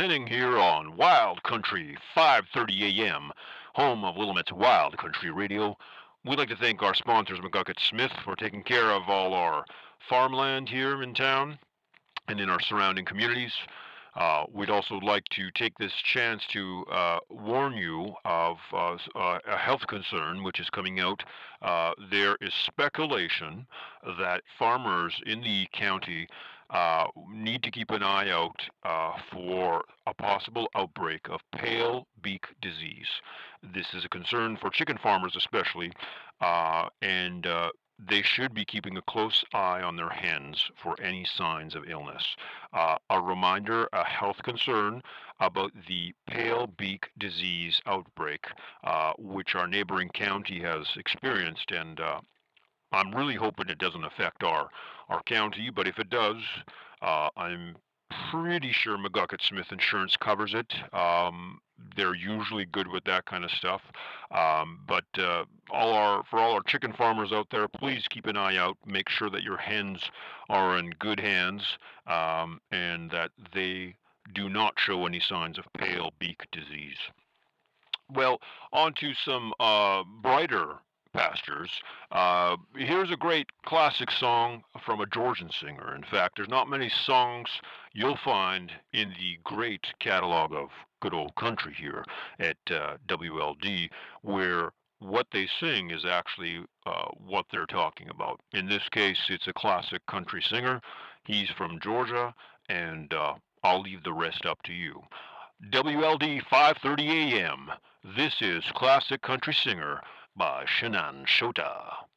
Henning here on Wild Country 5:30 a.m., home of Willamette's Wild Country Radio. We'd like to thank our sponsors, McGuckett Smith, for taking care of all our farmland here in town and in our surrounding communities. We'd also like to take this chance to warn you of a health concern which is coming out. There is speculation that farmers in the county need to keep an eye out for a possible outbreak of pale beak disease. This is a concern for chicken farmers, especially, and they should be keeping a close eye on their hens for any signs of illness. A reminder, a health concern about the pale beak disease outbreak, which our neighboring county has experienced, and I'm really hoping it doesn't affect our county, but if it does, I'm pretty sure McGuckett Smith Insurance covers it. They're usually good with that kind of stuff. But for all our chicken farmers out there, please keep an eye out. Make sure that your hens are in good hands, and that they do not show any signs of pale beak disease. Well, on to some brighter pastures. Here's a great classic song from a Georgian singer. In fact, there's not many songs you'll find in the great catalog of good old country here at WLD where what they sing is actually what they're talking about. In this case, it's a classic country singer. He's from Georgia, and I'll leave the rest up to you. WLD 5:30 a.m. This is Classic Country Singer by Shannon Shota.